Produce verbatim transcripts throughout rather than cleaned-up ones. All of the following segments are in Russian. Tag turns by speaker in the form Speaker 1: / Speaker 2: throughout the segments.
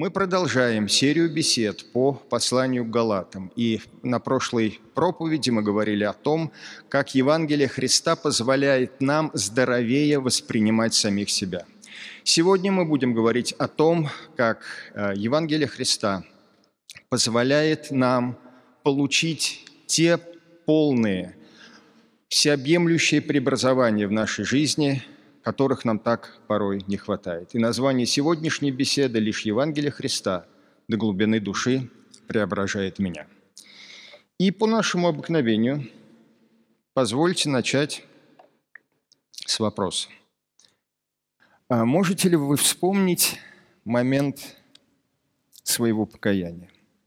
Speaker 1: Мы продолжаем серию бесед по посланию к Галатам. И на прошлой проповеди мы говорили о том, как Евангелие Христа позволяет нам здоровее воспринимать самих себя. Сегодня мы будем говорить о том, как Евангелие Христа позволяет нам получить те полные, всеобъемлющие преобразования в нашей жизни, которых нам так порой не хватает. И название сегодняшней беседы «Лишь Евангелие Христа до глубины души преображает меня». И по нашему обыкновению позвольте начать с вопроса. А можете ли вы вспомнить момент своего покаяния?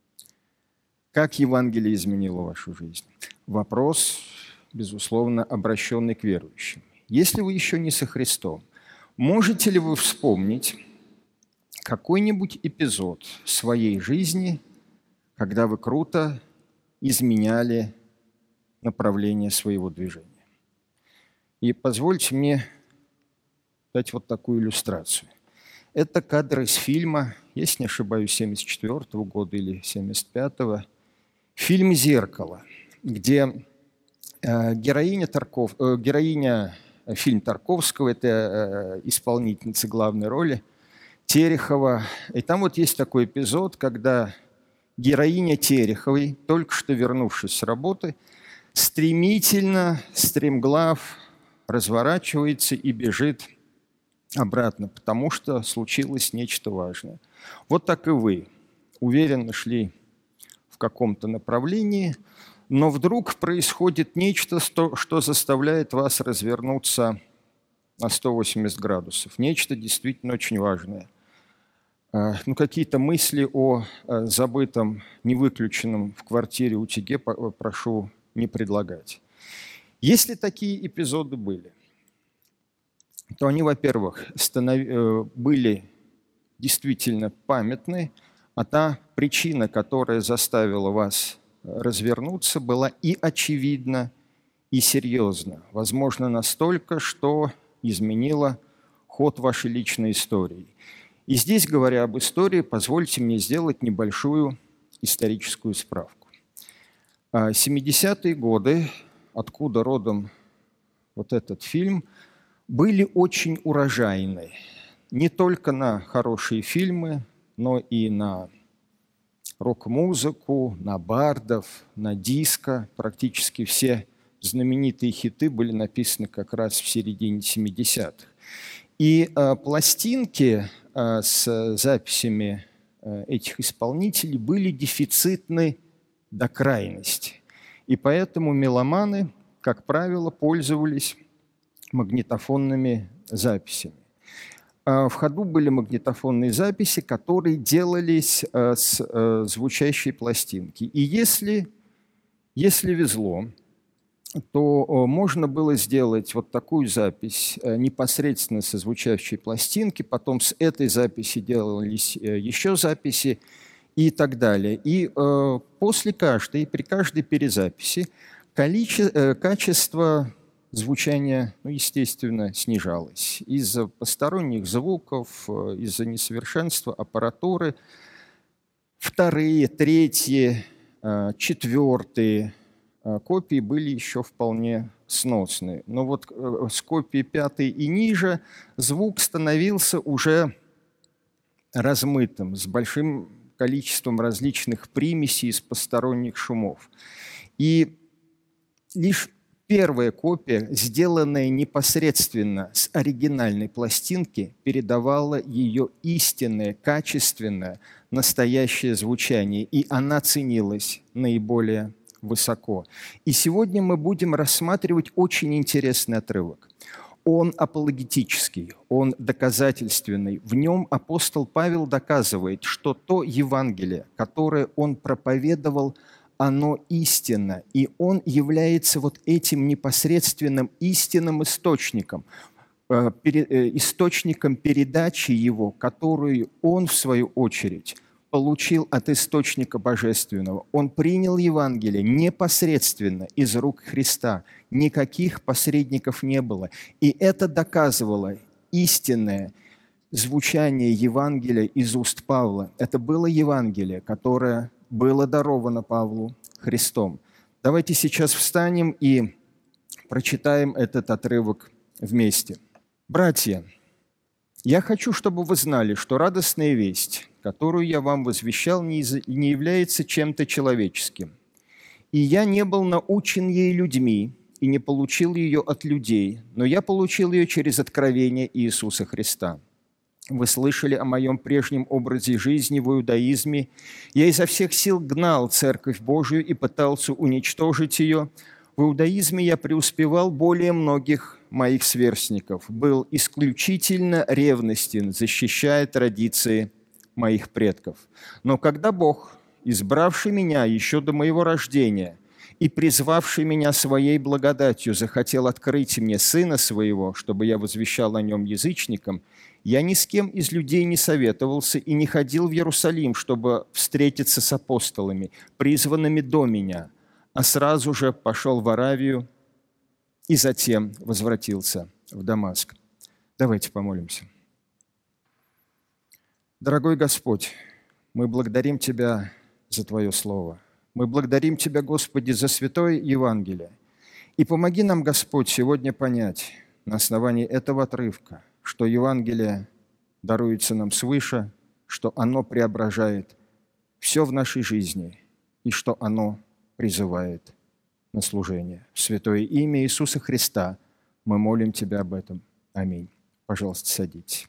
Speaker 1: Как Евангелие изменило вашу жизнь? Вопрос, безусловно, обращенный к верующим. Если вы еще не со Христом, можете ли вы вспомнить какой-нибудь эпизод своей жизни, когда вы круто изменяли направление своего движения? И позвольте мне дать вот такую иллюстрацию. Это кадр из фильма, если не ошибаюсь, семьдесят четвёртого года или семьдесят пятого, фильм «Зеркало», где э, героиня, Тарков, э, героиня Фильм Тарковского, это исполнительница главной роли, Терехова. И там вот есть такой эпизод, когда героиня Тереховой, только что вернувшись с работы, стремительно, стремглав, разворачивается и бежит обратно, потому что случилось нечто важное. Вот так и вы уверенно шли в каком-то направлении, но вдруг происходит нечто, что заставляет вас развернуться на сто восемьдесят градусов. Нечто действительно очень важное. Ну, какие-то мысли о забытом, невыключенном в квартире утюге прошу не предлагать. Если такие эпизоды были, то они, во-первых, станов... были действительно памятны, а та причина, которая заставила вас развернуться, была и очевидна, и серьезна. Возможно, настолько, что изменила ход вашей личной истории. И здесь, говоря об истории, позвольте мне сделать небольшую историческую справку. семидесятые годы, откуда родом вот этот фильм, были очень урожайны. Не только на хорошие фильмы, но и на рок-музыку, на бардов, на диско. Практически все знаменитые хиты были написаны как раз в середине семидесятых. И э, пластинки э, с записями э, этих исполнителей были дефицитны до крайности. И поэтому меломаны, как правило, пользовались магнитофонными записями. В ходу были магнитофонные записи, которые делались с звучащей пластинки. И если, если везло, то можно было сделать вот такую запись непосредственно со звучащей пластинки, потом с этой записи делались еще записи и так далее. И после каждой, при каждой перезаписи количество, качество звучание, ну, естественно, снижалось из-за посторонних звуков, из-за несовершенства аппаратуры. Вторые, третьи, четвертые копии были еще вполне сносные. Но вот с копии пятой и ниже звук становился уже размытым, с большим количеством различных примесей из посторонних шумов. И лишь первая копия, сделанная непосредственно с оригинальной пластинки, передавала ее истинное, качественное, настоящее звучание, и она ценилась наиболее высоко. И сегодня мы будем рассматривать очень интересный отрывок. Он апологетический, он доказательственный. В нем апостол Павел доказывает, что то Евангелие, которое он проповедовал, оно истинно, и он является вот этим непосредственным истинным источником, э, пере, э, источником передачи его, которую он, в свою очередь, получил от источника божественного. Он принял Евангелие непосредственно из рук Христа. Никаких посредников не было. И это доказывало истинное звучание Евангелия из уст Павла. Это было Евангелие, которое было даровано Павлу Христом. Давайте сейчас встанем и прочитаем этот отрывок вместе. «Братья, я хочу, чтобы вы знали, что радостная весть, которую я вам возвещал, не является чем-то человеческим. И я не был научен ей людьми и не получил ее от людей, но я получил ее через откровение Иисуса Христа. Вы слышали о моем прежнем образе жизни в иудаизме. Я изо всех сил гнал Церковь Божию и пытался уничтожить ее. В иудаизме я преуспевал более многих моих сверстников, был исключительно ревностен, защищая традиции моих предков. Но когда Бог, избравший меня еще до моего рождения и призвавший меня своей благодатью, захотел открыть мне Сына Своего, чтобы я возвещал о Нем язычникам, я ни с кем из людей не советовался и не ходил в Иерусалим, чтобы встретиться с апостолами, призванными до меня, а сразу же пошел в Аравию и затем возвратился в Дамаск». Давайте помолимся. Дорогой Господь, мы благодарим Тебя за Твое Слово. Мы благодарим Тебя, Господи, за Святое Евангелие. И помоги нам, Господь, сегодня понять на основании этого отрывка, что Евангелие даруется нам свыше, что оно преображает все в нашей жизни и что оно призывает на служение. В святое имя Иисуса Христа мы молим Тебя об этом. Аминь. Пожалуйста, садитесь.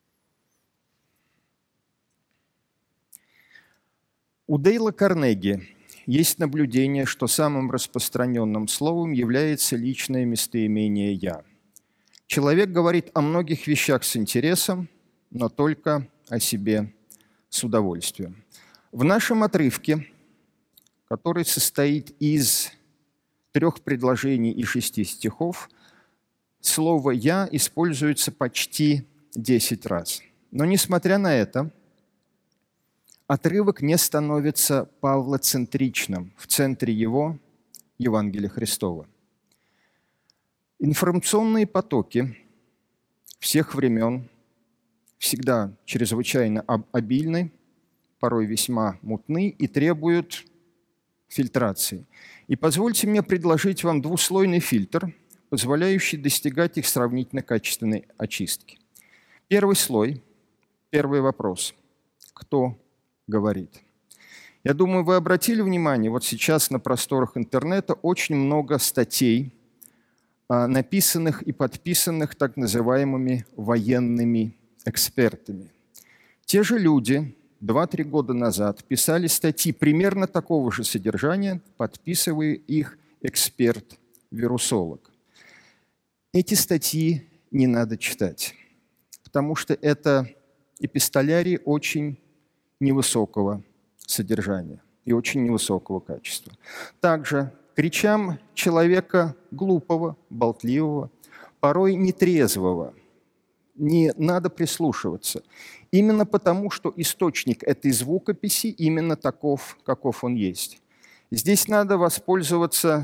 Speaker 1: У Дейла Карнеги есть наблюдение, что самым распространенным словом является личное местоимение «я». Человек говорит о многих вещах с интересом, но только о себе с удовольствием. В нашем отрывке, который состоит из трех предложений и шести стихов, слово «я» используется почти десять раз. Но, несмотря на это, отрывок не становится павлоцентричным. В центре его Евангелие Христово. Информационные потоки всех времен всегда чрезвычайно обильны, порой весьма мутны и требуют фильтрации. И позвольте мне предложить вам двуслойный фильтр, позволяющий достигать их сравнительно качественной очистки. Первый слой, первый вопрос. Кто говорит? Я думаю, вы обратили внимание, вот сейчас на просторах интернета очень много статей, написанных и подписанных так называемыми военными экспертами. Те же люди два-три года назад писали статьи примерно такого же содержания, подписывая их эксперт-вирусолог. Эти статьи не надо читать, потому что это эпистолярий очень невысокого содержания и очень невысокого качества. Также к речам человека глупого, болтливого, порой нетрезвого не надо прислушиваться. Именно потому, что источник этой звукописи именно таков, каков он есть. Здесь надо воспользоваться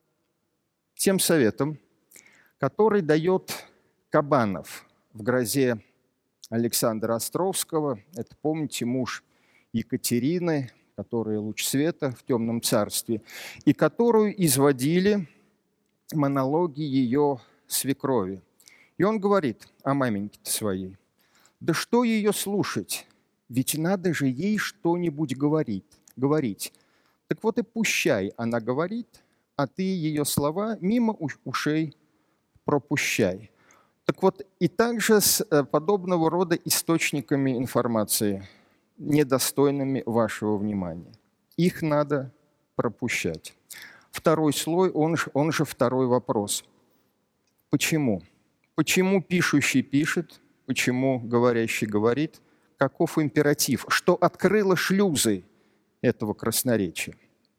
Speaker 1: тем советом, который дает Кабанов в «Грозе» Александра Островского. Это, помните, муж Екатерины, которая луч света в темном царстве, и которую изводили монологи ее свекрови. И он говорит о маменьке-то своей: «Да что ее слушать? Ведь надо же ей что-нибудь говорить, говорить. Так вот и пущай, она говорит, а ты ее слова мимо ушей пропущай». Так вот, и также с подобного рода источниками информации, недостойными вашего внимания. Их надо пропущать. Второй слой, он же, он же второй вопрос. Почему? Почему пишущий пишет? Почему говорящий говорит? Каков императив? Что открыло шлюзы этого красноречия?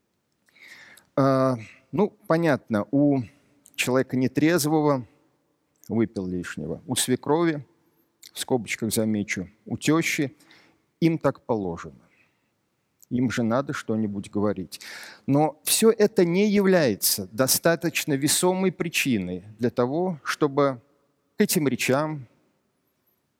Speaker 1: А, ну, понятно, у человека нетрезвого выпил лишнего, у свекрови, в скобочках замечу, у тещи, им так положено. Им же надо что-нибудь говорить. Но все это не является достаточно весомой причиной для того, чтобы к этим речам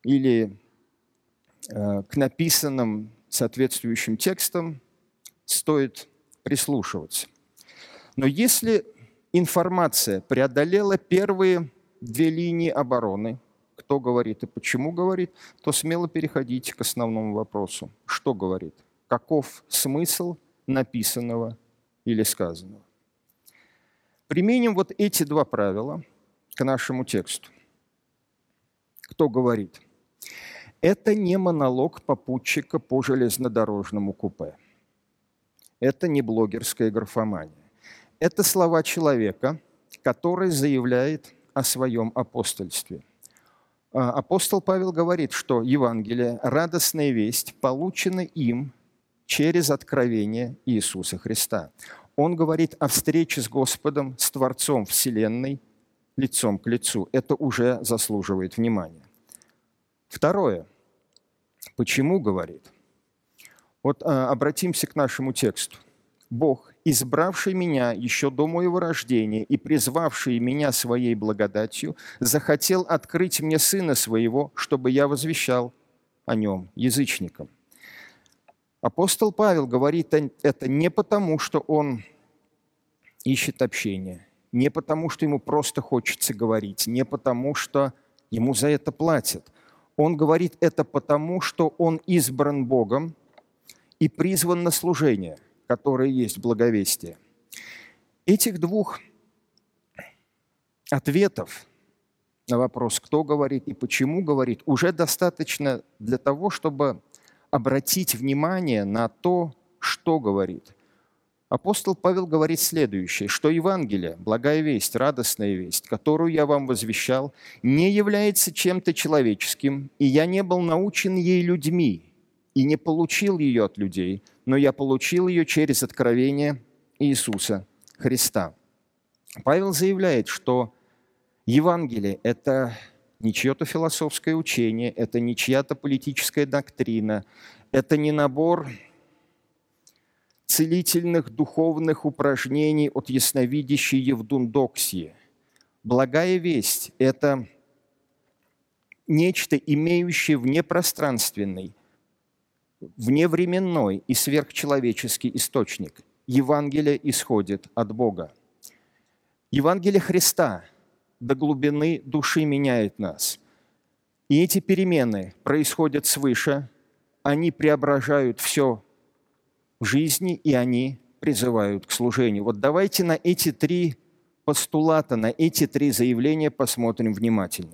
Speaker 1: или э, к написанным соответствующим текстам стоит прислушиваться. Но если информация преодолела первые две линии обороны, кто говорит и почему говорит, то смело переходите к основному вопросу. Что говорит? Каков смысл написанного или сказанного? Применим вот эти два правила к нашему тексту. Кто говорит? Это не монолог попутчика по железнодорожному купе. Это не блогерская графомания. Это слова человека, который заявляет о своем апостольстве. Апостол Павел говорит, что Евангелие, радостная весть, получена им через откровение Иисуса Христа. Он говорит о встрече с Господом, с Творцом Вселенной, лицом к лицу. Это уже заслуживает внимания. Второе. Почему говорит? Вот а, обратимся к нашему тексту. «Бог, избравший меня еще до моего рождения и призвавший меня своей благодатью, захотел открыть мне Сына Своего, чтобы я возвещал о Нем язычникам». Апостол Павел говорит это не потому, что он ищет общения, не потому, что ему просто хочется говорить, не потому, что ему за это платят. Он говорит это потому, что он избран Богом и призван на служение, которое есть благовестие. Этих двух ответов на вопрос, кто говорит и почему говорит, уже достаточно для того, чтобы обратить внимание на то, что говорит. Апостол Павел говорит следующее, что Евангелие, благая весть, радостная весть, которую я вам возвещал, не является чем-то человеческим, и я не был научен ей людьми, и не получил ее от людей, но я получил ее через откровение Иисуса Христа. Павел заявляет, что Евангелие – это не чье-то философское учение, это не чья-то политическая доктрина, это не набор целительных духовных упражнений от ясновидящей Евдундоксии. Благая весть – это нечто, имеющее внепространственный, вневременной и сверхчеловеческий источник. Евангелие исходит от Бога. Евангелие Христа до глубины души меняет нас. И эти перемены происходят свыше, они преображают все в жизни, и они призывают к служению. Вот давайте на эти три постулата, на эти три заявления посмотрим внимательно.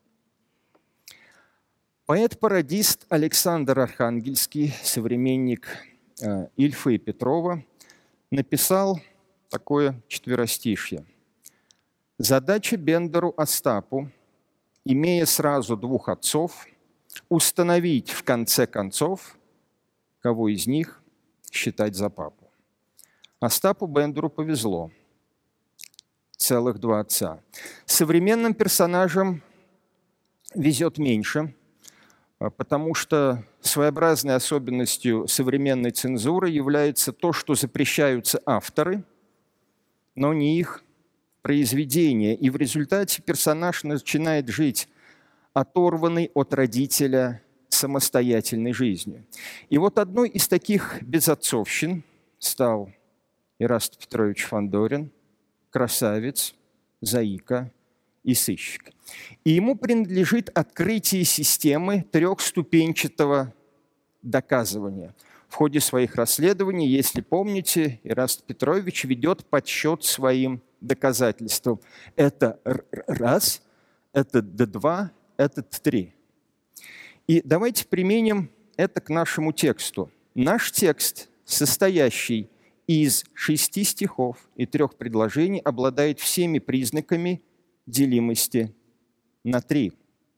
Speaker 1: Поэт-пародист Александр Архангельский, современник Ильфа и Петрова, написал такое четверостишье. «Задача Бендеру Остапу, имея сразу двух отцов, установить в конце концов, кого из них считать за папу». Остапу Бендеру повезло. Целых два отца. Современным персонажам везет меньше, потому что своеобразной особенностью современной цензуры является то, что запрещаются авторы, но не их произведения. И в результате персонаж начинает жить оторванный от родителя самостоятельной жизнью. И вот одной из таких безотцовщин стал Ираст Петрович Фандорин, красавец, заика и сыщик. И ему принадлежит открытие системы трехступенчатого доказывания. В ходе своих расследований, если помните, Ираст Петрович ведет подсчет своим доказательствам. Это раз, это два, это три. И давайте применим это к нашему тексту. Наш текст, состоящий из шести стихов и трех предложений, обладает всеми признаками делимости на три.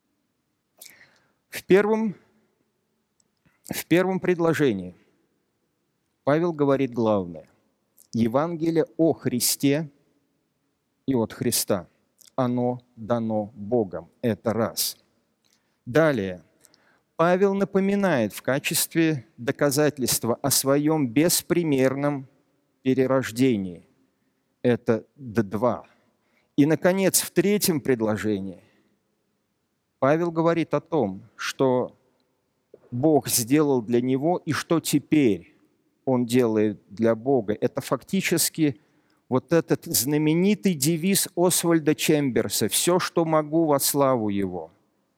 Speaker 1: В первом, в первом предложении Павел говорит главное. Евангелие о Христе и от Христа. Оно дано Богом. Это раз. Далее. Павел напоминает в качестве доказательства о своем беспримерном перерождении. Это два. И, наконец, в третьем предложении Павел говорит о том, что Бог сделал для него и что теперь он делает для Бога. Это фактически вот этот знаменитый девиз Освальда Чемберса «Все, что могу, во славу Его».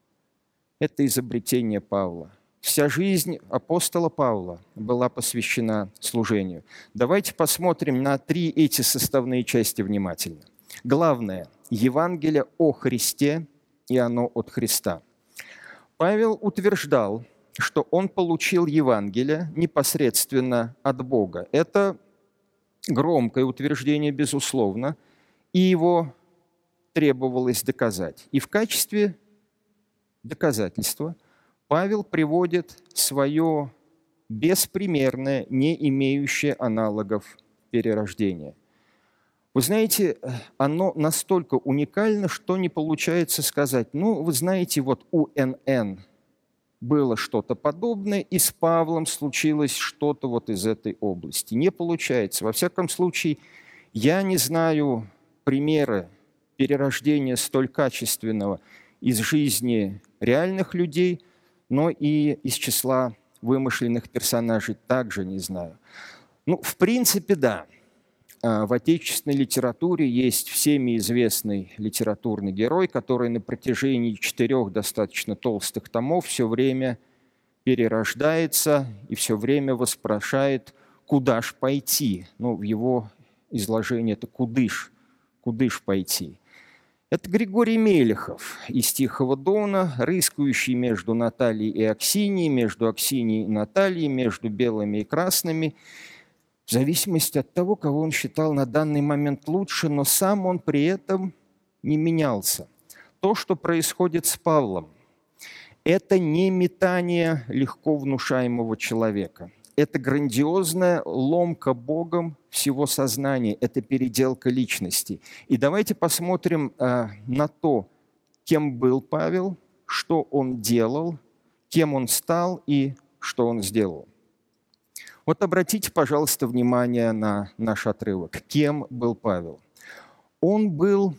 Speaker 1: Это изобретение Павла. Вся жизнь апостола Павла была посвящена служению. Давайте посмотрим на три эти составные части внимательно. Главное – Евангелие о Христе, и оно от Христа. Павел утверждал, что он получил Евангелие непосредственно от Бога. Это громкое утверждение, безусловно, и его требовалось доказать. И в качестве доказательства Павел приводит свое беспримерное, не имеющее аналогов перерождение. Вы знаете, оно настолько уникально, что не получается сказать, ну, вы знаете, вот у эн эн было что-то подобное, и с Павлом случилось что-то вот из этой области. Не получается. Во всяком случае, я не знаю примера перерождения столь качественного из жизни реальных людей, но и из числа вымышленных персонажей также не знаю. Ну, в принципе, да. В отечественной литературе есть всеми известный литературный герой, который на протяжении четырех достаточно толстых томов все время перерождается и все время воспрошает, куда ж пойти. Ну, в его изложении это кудыш, кудыш пойти. Это Григорий Мелехов из «Тихого дона», рыскающий между Натальей и Аксиньей, между Аксиньей и Натальей, между белыми и красными, в зависимости от того, кого он считал на данный момент лучше, но сам он при этом не менялся. То, что происходит с Павлом, это не метание легко внушаемого человека. Это грандиозная ломка Богом всего сознания, это переделка личности. И давайте посмотрим э, на то, кем был Павел, что он делал, кем он стал и что он сделал. Вот обратите, пожалуйста, внимание на наш отрывок. Кем был Павел? Он был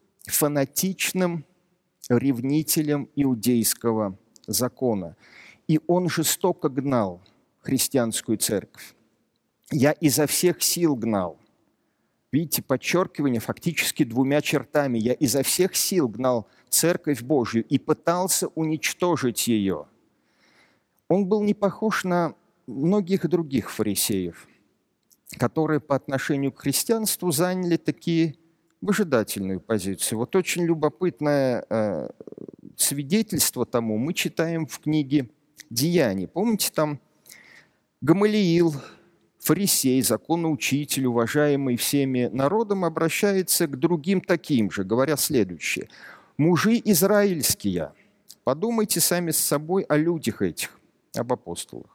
Speaker 1: фанатичным ревнителем иудейского закона, и он жестоко гнал христианскую церковь. «Я изо всех сил гнал». Видите, подчеркивание фактически двумя чертами. «Я изо всех сил гнал церковь Божью и пытался уничтожить ее». Он был не похож на многих других фарисеев, которые по отношению к христианству заняли такие выжидательную позицию. Вот очень любопытное э, свидетельство тому мы читаем в книге «Деяний». Помните, там Гамалиил, фарисей, законоучитель, уважаемый всеми народом, обращается к другим таким же, говоря следующее. «Мужи израильские, подумайте сами с собой о людях этих, об апостолах.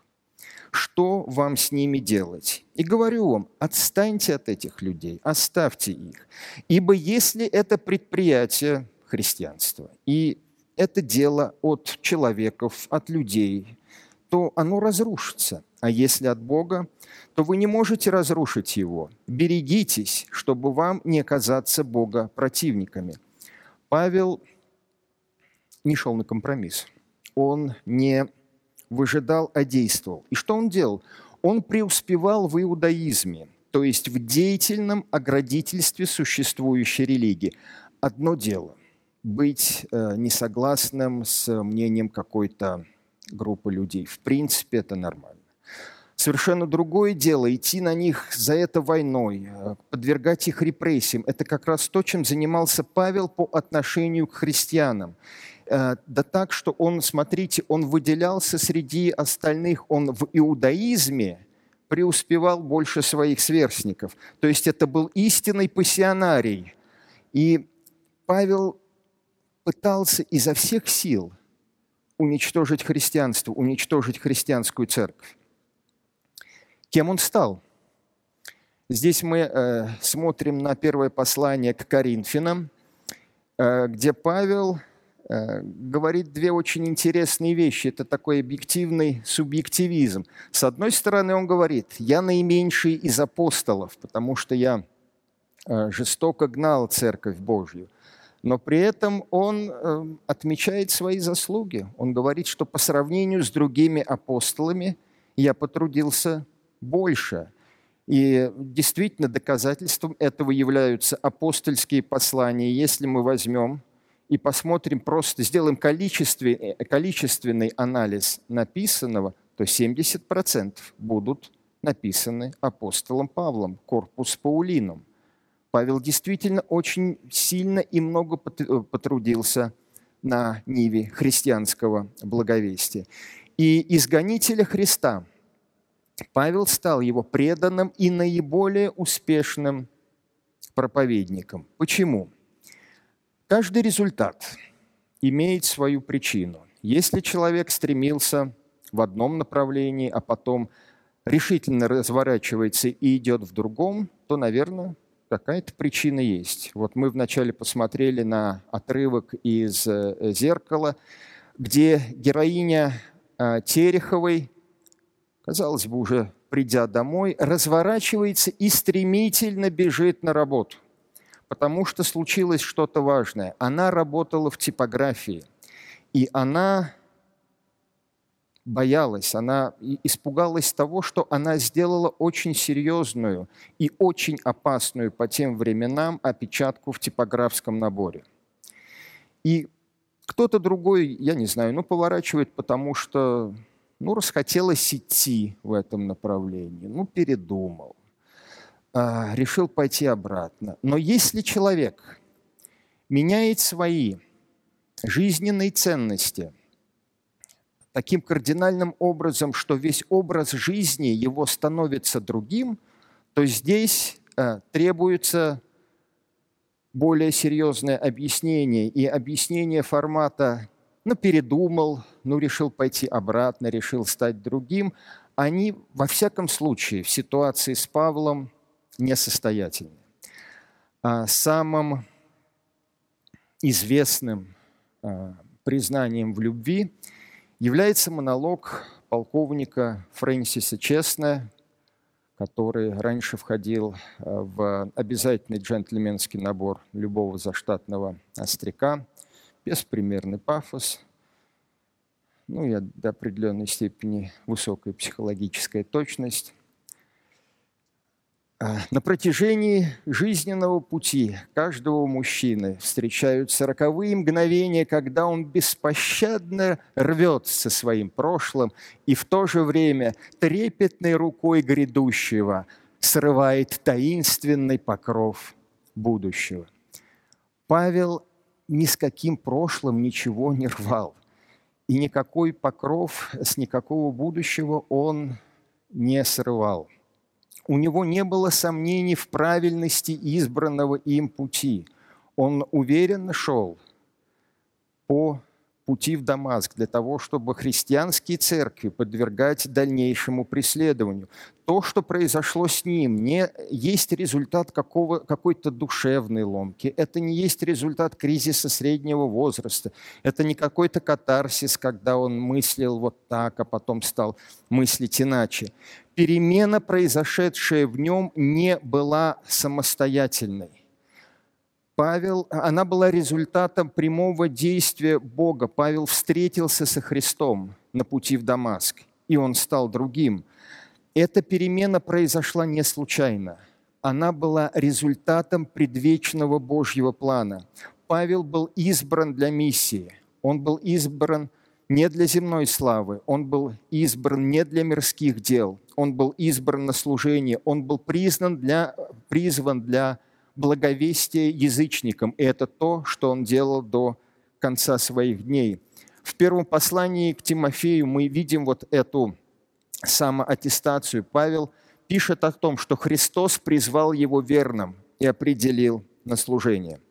Speaker 1: Что вам с ними делать? И говорю вам, отстаньте от этих людей, оставьте их. Ибо если это предприятие христианства, и это дело от человеков, от людей, то оно разрушится. А если от Бога, то вы не можете разрушить его. Берегитесь, чтобы вам не оказаться Бога противниками». Павел не шел на компромисс. Он не выжидал, а действовал. И что он делал? Он преуспевал в иудаизме, то есть в деятельном оградительстве существующей религии. Одно дело – быть э, несогласным с мнением какой-то группы людей. В принципе, это нормально. Совершенно другое дело – идти на них за это войной, подвергать их репрессиям. Это как раз то, чем занимался Павел по отношению к христианам. Да так, что он, смотрите, он выделялся среди остальных, он в иудаизме преуспевал больше своих сверстников. То есть это был истинный пассионарий. И Павел пытался изо всех сил уничтожить христианство, уничтожить христианскую церковь. Кем он стал? Здесь мы э, смотрим на первое послание к Коринфянам, э, где Павел э, говорит две очень интересные вещи. Это такой объективный субъективизм. С одной стороны, он говорит, я наименьший из апостолов, потому что я э, жестоко гнал церковь Божью. Но при этом он э, отмечает свои заслуги. Он говорит, что по сравнению с другими апостолами я потрудился больше. И действительно доказательством этого являются апостольские послания. Если мы возьмем и посмотрим, просто сделаем количественный, количественный анализ написанного, то семьдесят процентов будут написаны апостолом Павлом, корпус Паулином. Павел действительно очень сильно и много потрудился на ниве христианского благовестия. И изгонителя Христа Павел стал его преданным и наиболее успешным проповедником. Почему? Каждый результат имеет свою причину. Если человек стремился в одном направлении, а потом решительно разворачивается и идет в другом, то, наверное, какая-то причина есть. Вот мы вначале посмотрели на отрывок из «Зеркала», где героиня Тереховой, казалось бы, уже придя домой, разворачивается и стремительно бежит на работу, потому что случилось что-то важное. Она работала в типографии, и она боялась, она испугалась того, что она сделала очень серьезную и очень опасную по тем временам опечатку в типографском наборе. И кто-то другой, я не знаю, ну, поворачивает, потому что, ну, расхотелось идти в этом направлении, ну, передумал, а, решил пойти обратно. Но если человек меняет свои жизненные ценности таким кардинальным образом, что весь образ жизни его становится другим, то здесь э, требуется более серьезное объяснение. И объяснение формата «ну, передумал, ну, решил пойти обратно, решил стать другим», они, во всяком случае, в ситуации с Павлом несостоятельны. А самым известным э, признанием в любви является монолог полковника Фрэнсиса Честна, который раньше входил в обязательный джентльменский набор любого заштатного остряка. Беспримерный пафос, ну и до определенной степени высокая психологическая точность. На протяжении жизненного пути каждого мужчины встречаются роковые мгновения, когда он беспощадно рвет со своим прошлым и в то же время трепетной рукой грядущего срывает таинственный покров будущего. Павел ни с каким прошлым ничего не рвал, и никакой покров с никакого будущего он не срывал. У него не было сомнений в правильности избранного им пути. Он уверенно шел по пути в Дамаск для того, чтобы христианские церкви подвергать дальнейшему преследованию. То, что произошло с ним, не есть результат какого, какой-то душевной ломки. Это не есть результат кризиса среднего возраста. Это не какой-то катарсис, когда он мыслил вот так, а потом стал мыслить иначе. Перемена, произошедшая в нем, не была самостоятельной. Павел, она была результатом прямого действия Бога. Павел встретился со Христом на пути в Дамаск, и он стал другим. Эта перемена произошла не случайно. Она была результатом предвечного Божьего плана. Павел был избран для миссии. Он был избран не для земной славы, он был избран не для мирских дел, он был избран на служение, он был признан для, призван для благовестие язычникам. И это то, что он делал до конца своих дней. В первом послании к Тимофею мы видим вот эту самоаттестацию. Павел пишет о том, что Христос призвал его верным и определил на служение.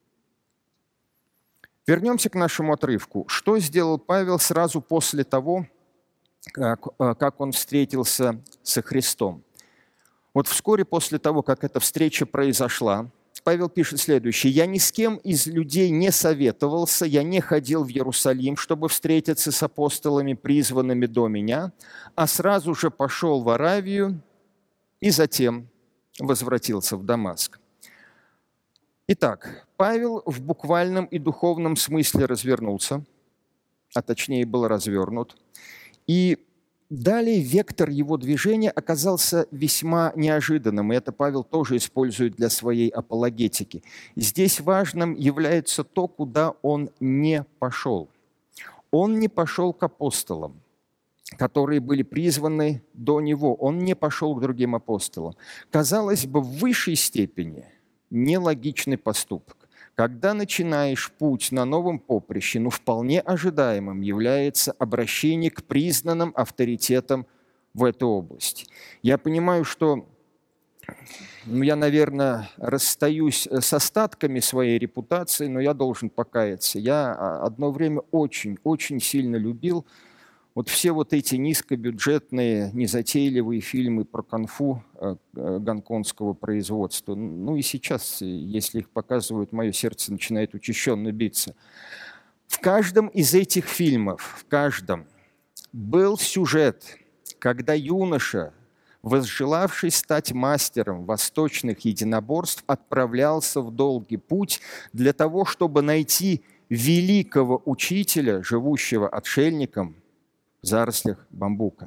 Speaker 1: Вернемся к нашему отрывку. Что сделал Павел сразу после того, как, как он встретился со Христом? Вот вскоре после того, как эта встреча произошла, Павел пишет следующее. «Я ни с кем из людей не советовался, я не ходил в Иерусалим, чтобы встретиться с апостолами, призванными до меня, а сразу же пошел в Аравию и затем возвратился в Дамаск». Итак, Павел в буквальном и духовном смысле развернулся, а точнее был развернут. И далее вектор его движения оказался весьма неожиданным, и это Павел тоже использует для своей апологетики. Здесь важным является то, куда он не пошел. Он не пошел к апостолам, которые были призваны до него. Он не пошел к другим апостолам. Казалось бы, в высшей степени нелогичный поступок. Когда начинаешь путь на новом поприще, ну, вполне ожидаемым является обращение к признанным авторитетам в этой области. Я понимаю, что ну, я, наверное, расстаюсь с остатками своей репутации, но я должен покаяться. Я одно время очень-очень сильно любил вот все вот эти низкобюджетные, незатейливые фильмы про кунг-фу гонконгского производства. Ну и сейчас, если их показывают, мое сердце начинает учащенно биться. В каждом из этих фильмов, в каждом, был сюжет, когда юноша, возжелавший стать мастером восточных единоборств, отправлялся в долгий путь для того, чтобы найти великого учителя, живущего отшельником, в зарослях бамбука.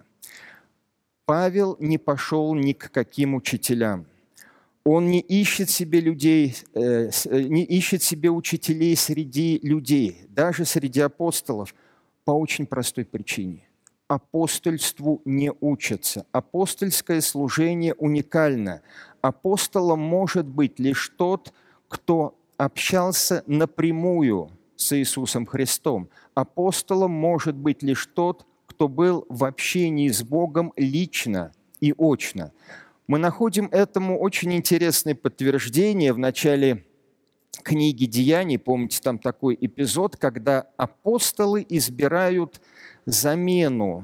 Speaker 1: Павел не пошел ни к каким учителям. Он не ищет себе людей, э, не ищет себе учителей среди людей, даже среди апостолов, по очень простой причине. Апостольству не учатся. Апостольское служение уникально. Апостолом может быть лишь тот, кто общался напрямую с Иисусом Христом. Апостолом может быть лишь тот, кто был в общении с Богом лично и очно. Мы находим этому очень интересное подтверждение в начале книги «Деяний». Помните, там такой эпизод, когда апостолы избирают замену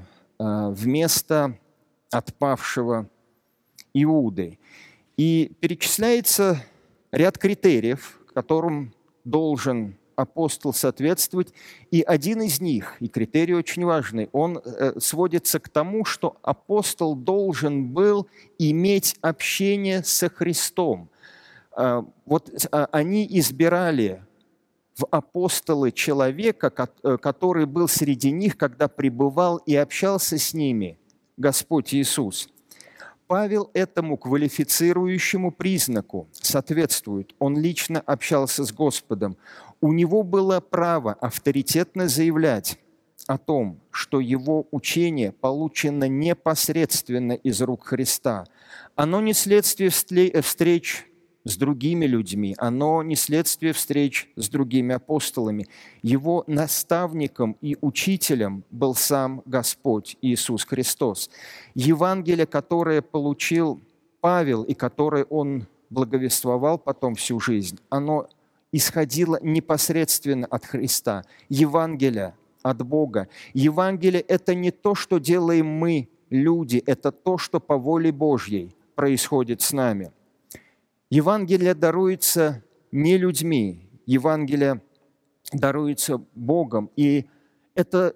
Speaker 1: вместо отпавшего Иуды. И перечисляется ряд критериев, которым должен апостол соответствовать, и один из них, и критерий очень важный, он э, сводится к тому, что апостол должен был иметь общение со Христом. Э, вот э, они избирали в апостолы человека, который был среди них, когда пребывал и общался с ними Господь Иисус. Павел этому квалифицирующему признаку соответствует. Он лично общался с Господом. У него было право авторитетно заявлять о том, что его учение получено непосредственно из рук Христа. Оно не следствие встреч с другими людьми, оно не следствие встреч с другими апостолами. Его наставником и учителем был сам Господь Иисус Христос. Евангелие, которое получил Павел и которое он благовествовал потом всю жизнь, оно исходило непосредственно от Христа. Евангелие от Бога. Евангелие – это не то, что делаем мы, люди, это то, что по воле Божьей происходит с нами. Евангелие даруется не людьми, Евангелие даруется Богом. И это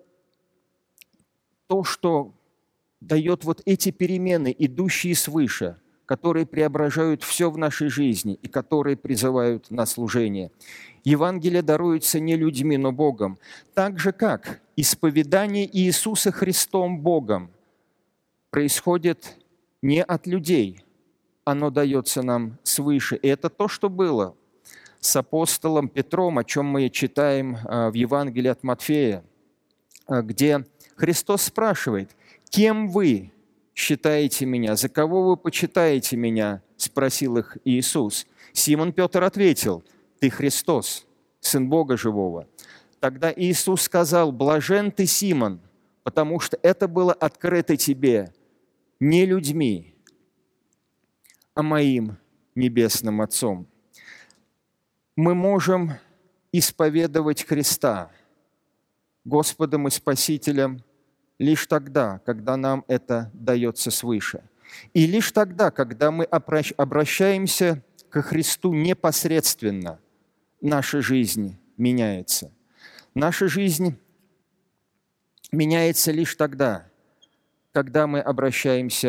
Speaker 1: то, что дает вот эти перемены, идущие свыше, которые преображают все в нашей жизни и которые призывают на служение. Евангелие даруется не людьми, но Богом. Так же, как исповедание Иисуса Христом Богом происходит не от людей, оно дается нам свыше. И это то, что было с апостолом Петром, о чем мы читаем в Евангелии от Матфея, где Христос спрашивает: «Кем вы считаете меня? За кого вы почитаете меня?» – спросил их Иисус. Симон Петр ответил: «Ты Христос, Сын Бога Живого». Тогда Иисус сказал: «Блажен ты, Симон, потому что это было открыто тебе не людьми, а моим Небесным Отцом». Мы можем исповедовать Христа Господом и Спасителем лишь тогда, когда нам это дается свыше. И лишь тогда, когда мы обращаемся ко Христу непосредственно, наша жизнь меняется. Наша жизнь меняется лишь тогда, когда мы обращаемся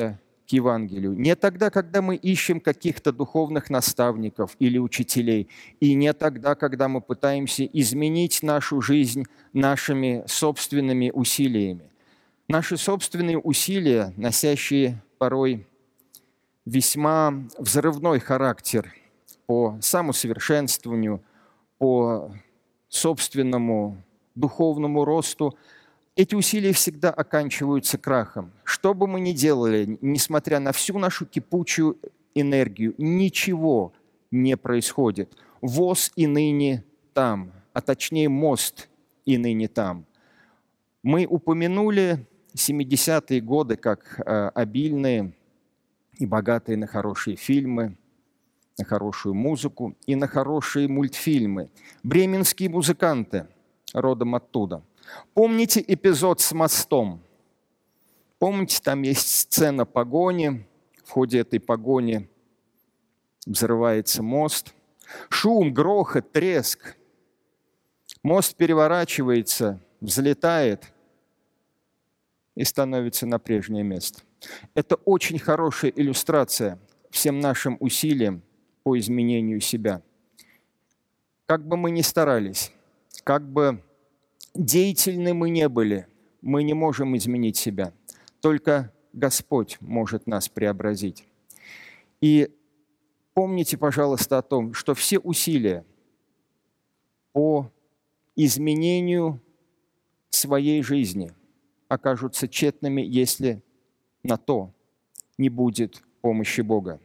Speaker 1: к Евангелию, не тогда, когда мы ищем каких-то духовных наставников или учителей, и не тогда, когда мы пытаемся изменить нашу жизнь нашими собственными усилиями. Наши собственные усилия, носящие порой весьма взрывной характер по самосовершенствованию, по собственному духовному росту, эти усилия всегда оканчиваются крахом. Что бы мы ни делали, несмотря на всю нашу кипучую энергию, ничего не происходит. Воз и ныне там, а точнее мост и ныне там. Мы упомянули семидесятые годы как э, обильные и богатые на хорошие фильмы, на хорошую музыку и на хорошие мультфильмы. Бременские музыканты родом оттуда. Помните эпизод с мостом? Помните, там есть сцена погони. В ходе этой погони взрывается мост. Шум, грохот, треск. Мост переворачивается, взлетает и становится на прежнее место. Это очень хорошая иллюстрация всем нашим усилиям по изменению себя. Как бы мы ни старались, как бы деятельны мы не были, мы не можем изменить себя. Только Господь может нас преобразить. И помните, пожалуйста, о том, что все усилия по изменению своей жизни окажутся тщетными, если на то не будет помощи Бога.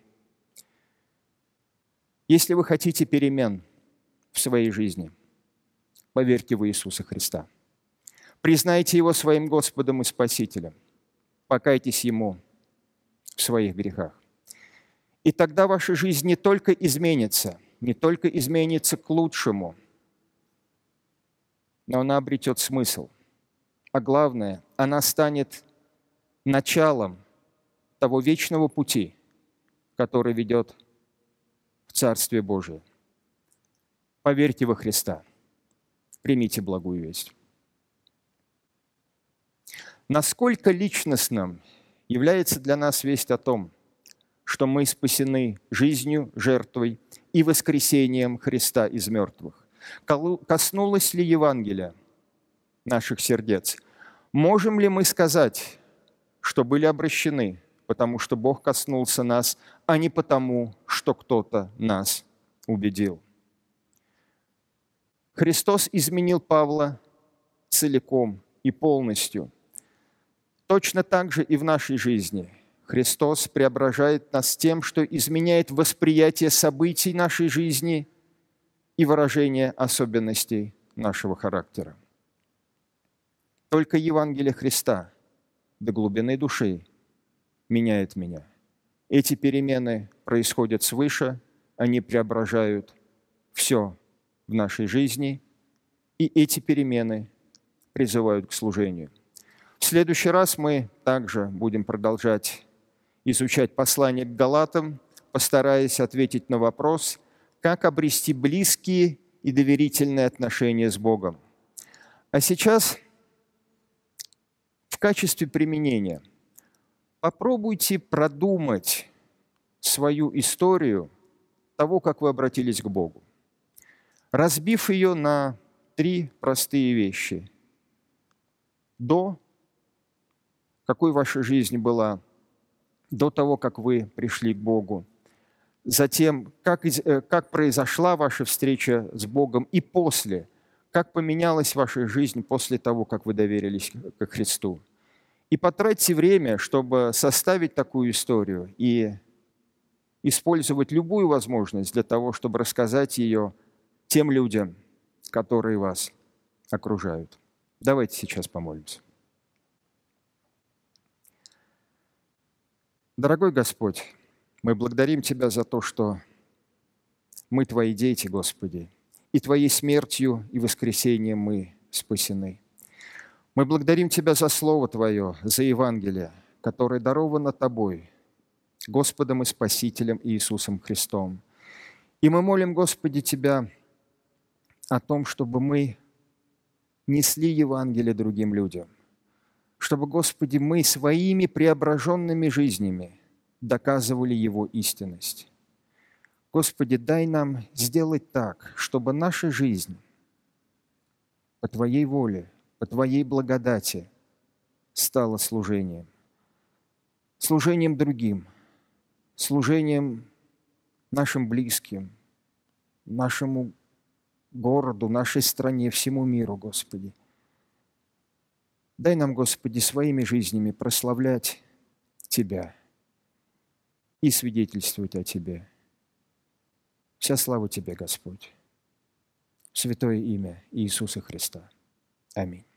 Speaker 1: Если вы хотите перемен в своей жизни, поверьте в Иисуса Христа. Признайте Его своим Господом и Спасителем. Покайтесь Ему в своих грехах. И тогда ваша жизнь не только изменится, не только изменится к лучшему, но она обретет смысл. А главное, она станет началом того вечного пути, который ведет в Царствие Божие. Поверьте во Христа. Примите благую весть. Насколько личностным является для нас весть о том, что мы спасены жизнью, жертвой и воскресением Христа из мертвых? Коснулось ли Евангелие наших сердец? Можем ли мы сказать, что были обращены, потому что Бог коснулся нас, а не потому, что кто-то нас убедил? Христос изменил Павла целиком и полностью. Точно так же и в нашей жизни Христос преображает нас тем, что изменяет восприятие событий нашей жизни и выражение особенностей нашего характера. Только Евангелие Христа до глубины души меняет меня. Эти перемены происходят свыше, они преображают все в нашей жизни, и эти перемены призывают к служению. В следующий раз мы также будем продолжать изучать послание к Галатам, постараясь ответить на вопрос, как обрести близкие и доверительные отношения с Богом. А сейчас в качестве применения попробуйте продумать свою историю того, как вы обратились к Богу, разбив ее на три простые вещи. До, какой ваша жизнь была до того, как вы пришли к Богу. Затем, как, как произошла ваша встреча с Богом и после, как поменялась ваша жизнь после того, как вы доверились к Христу. И потратьте время, чтобы составить такую историю и использовать любую возможность для того, чтобы рассказать ее тем людям, которые вас окружают. Давайте сейчас помолимся. Дорогой Господь, мы благодарим Тебя за то, что мы Твои дети, Господи, и Твоей смертью и воскресением мы спасены. Мы благодарим Тебя за Слово Твое, за Евангелие, которое даровано Тобой, Господом и Спасителем Иисусом Христом. И мы молим, Господи, Тебя о том, чтобы мы несли Евангелие другим людям, чтобы, Господи, мы своими преображенными жизнями доказывали Его истинность. Господи, дай нам сделать так, чтобы наша жизнь по Твоей воле, по Твоей благодати стала служением. Служением другим, служением нашим близким, нашему городу, нашей стране, всему миру, Господи. Дай нам, Господи, своими жизнями прославлять Тебя и свидетельствовать о Тебе. Вся слава Тебе, Господь. В святое имя Иисуса Христа. Аминь.